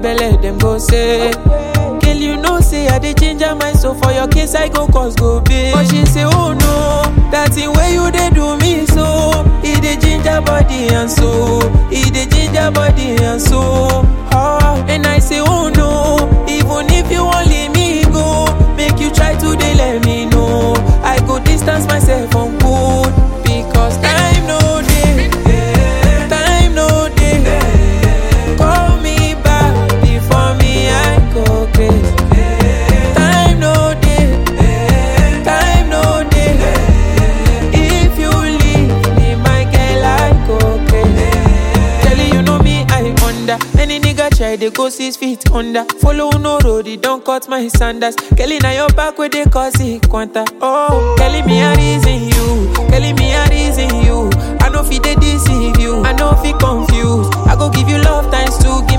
belle, them go say. Girl, you know say I dey ginger my soul for your case I go cause go big. But she say oh no, that thing where you dey do me so. It dey ginger body and soul. It dey ginger body and soul. Oh, and I say oh no, even if you won't leave me go, make you try to dey let me know. I go distance myself from good because time no dey. Time no dey. Call me back before me I go crazy. Time no dey. Time no dey. If you leave me, my girl, I go crazy. Telling you know me, I under. Any nigga try, they go 6 feet under. Follow no road, it don't cut my sandals. Kelly, now your back where they cause it quanta. Oh, Kelly, me a reason you. Kelly, me a reason you. I know fi they deceive you. I know fi confused. I go give you love times 2.